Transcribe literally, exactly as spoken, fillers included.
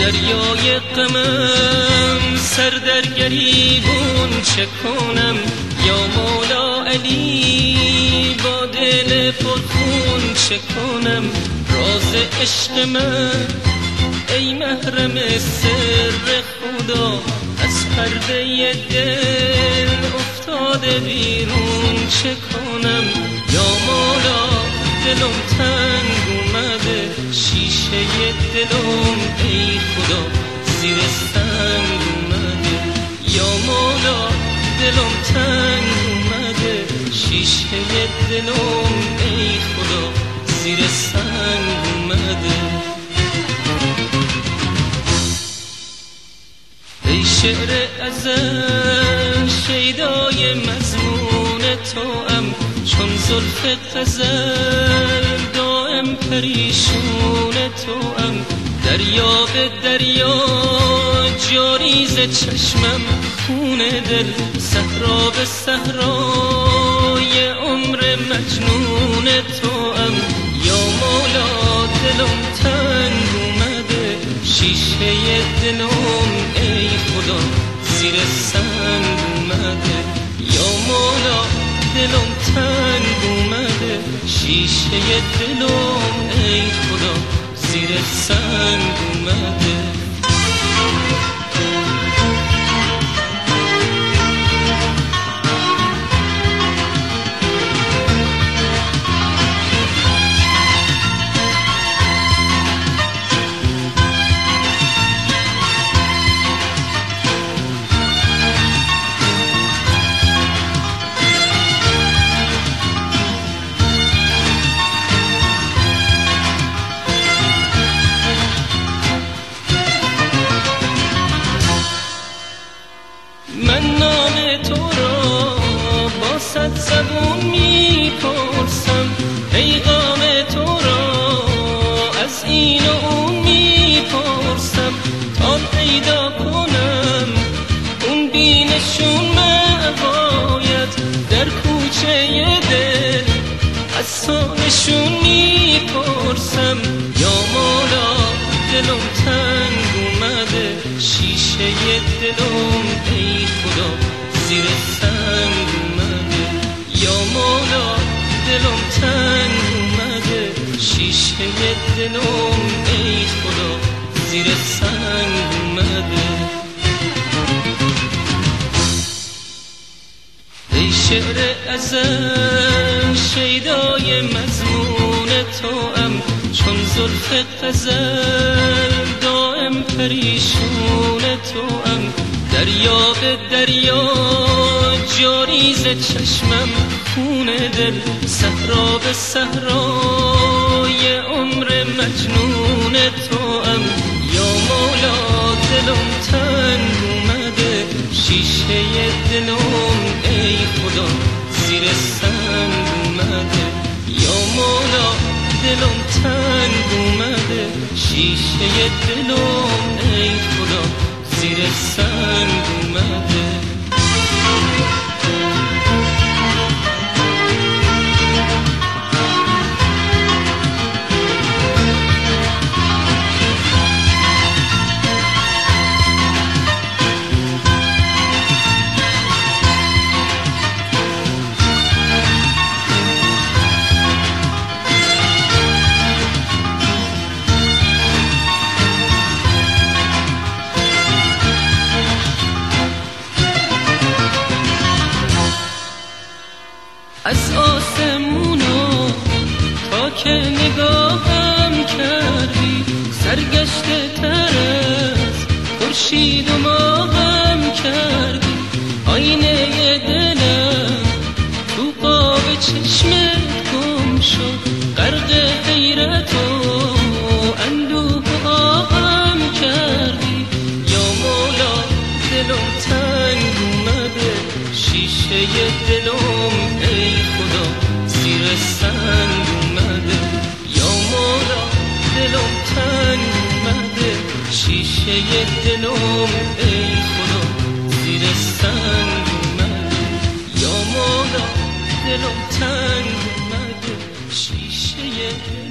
دریای غمم سر در گریبون چه کنم یا مولا علی با دل پرخون چه کنم راز عشق من ای محرم سر خدا از پرده دل افتاده بیرون چه کنم یا مولا دلم تنگ اومده شیشه دلم ای خدا زیر سنگ اومده یا مولا دلم تنگ اومده شیشه دلم ای خدا زیر سنگ اومده ای شعر ازل شیدای مضمون توام چون زلف غزل دائم پریشون توام دریا به دریا جاری ز چشمم خون دل صحرا به صحرای عمر مجنون توام یا مولا دلم تنگ اومده شیشه دلم ای خدا زیر سنگ اومده یا مولا دلم تنگ اومده شیشه دلم ای خدا زیر سنگ اومده من نام تو را با صد زبون میپرسم پیغام تو را از این و اون میپرسم تا پیدا کنم اون بینشون مباید در کوچه دل از سانشون میپرسم یا مولا دلم تنگ اومده شیشه دلم ای خدا زیر سنگ اومده یا مولا دلم تنگ اومده شیشه دلم ای خدا زیر سنگ اومده ای شعر ازل شیدای مضمون توام چون زلف غزل دائم پریشون توام دریا به دریا جاری ز چشمم خون دل صحرا به صحرای عمر مجنون توام یا مولا دلم تنگ اومده شیشه دلم ای خدا زیر سنگ اومده یا مولا دلم تنگ اومده شیشه دلم ای خدا زیر سنگ اومده از آسمونا تا که نگاهم کردی سرگشته تر از خورشید و ماهم کردی آینه دلم تو قاب چشمت گم شد غرق حیرت و اندوه و آهم کردی یا مولا دلم تنگ اومده شیشه دلم ای خدا زیر سنگ اومده یا مولا دلم تنگ اومده شیشه دلم ای خدا زیر سنگ اومده یا مولا دلم تنگ اومده شیشه